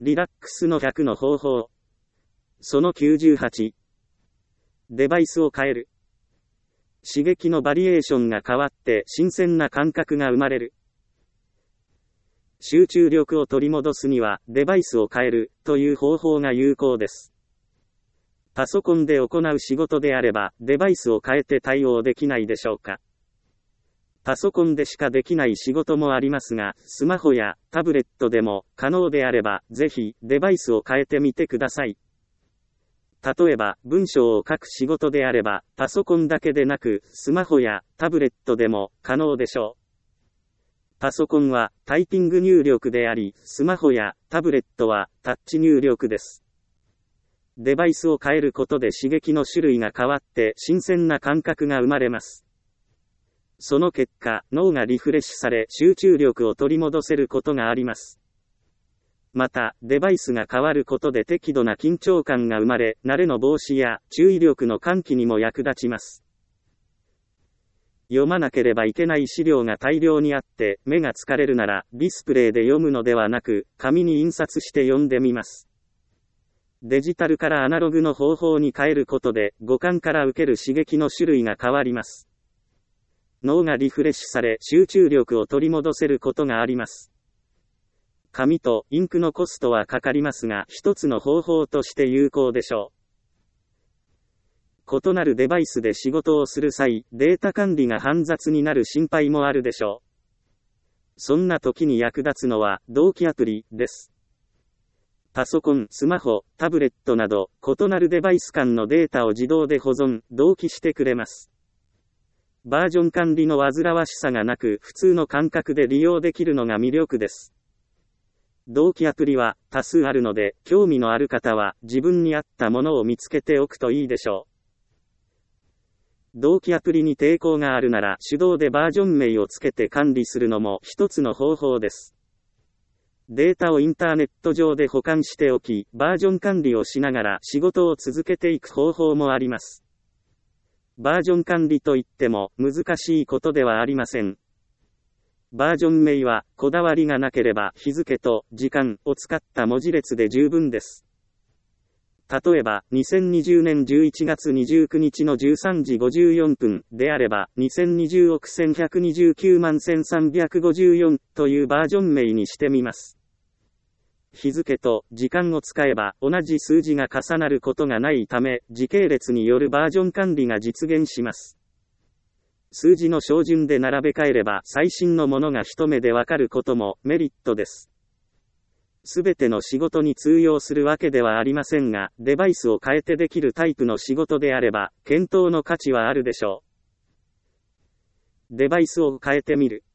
リラックスの100の方法。その98。デバイスを変える。刺激のバリエーションが変わって新鮮な感覚が生まれる。集中力を取り戻すにはデバイスを変えるという方法が有効です。パソコンで行う仕事であればデバイスを変えて対応できないでしょうか。パソコンでしかできない仕事もありますが、スマホやタブレットでも可能であればぜひデバイスを変えてみてください。例えば文章を書く仕事であればパソコンだけでなくスマホやタブレットでも可能でしょう。パソコンはタイピング入力であり、スマホやタブレットはタッチ入力です。デバイスを変えることで刺激の種類が変わって新鮮な感覚が生まれます。その結果、脳がリフレッシュされ集中力を取り戻せることがあります。また、デバイスが変わることで適度な緊張感が生まれ、慣れの防止や注意力の喚起にも役立ちます。読まなければいけない資料が大量にあって目が疲れるならディスプレイで読むのではなく紙に印刷して読んでみます。デジタルからアナログの方法に変えることで五感から受ける刺激の種類が変わります。脳がリフレッシュされ集中力を取り戻せることがあります。紙とインクのコストはかかりますが一つの方法として有効でしょう。異なるデバイスで仕事をする際、データ管理が煩雑になる心配もあるでしょう。そんな時に役立つのは同期アプリです。パソコン、スマホ、タブレットなど異なるデバイス間のデータを自動で保存、同期してくれます。バージョン管理の煩わしさがなく普通の感覚で利用できるのが魅力です。同期アプリは多数あるので興味のある方は自分に合ったものを見つけておくといいでしょう。同期アプリに抵抗があるなら手動でバージョン名をつけて管理するのも一つの方法です。データをインターネット上で保管しておき、バージョン管理をしながら仕事を続けていく方法もあります。バージョン管理といっても難しいことではありません。バージョン名はこだわりがなければ日付と時間を使った文字列で十分です。例えば、2020年11月29日の13時54分であれば、2020億1129万1354というバージョン名にしてみます。日付と時間を使えば同じ数字が重なることがないため、時系列によるバージョン管理が実現します。数字の照準で並べ替えれば最新のものが一目でわかることもメリットです。すべての仕事に通用するわけではありませんが、デバイスを変えてできるタイプの仕事であれば、検討の価値はあるでしょう。デバイスを変えてみる。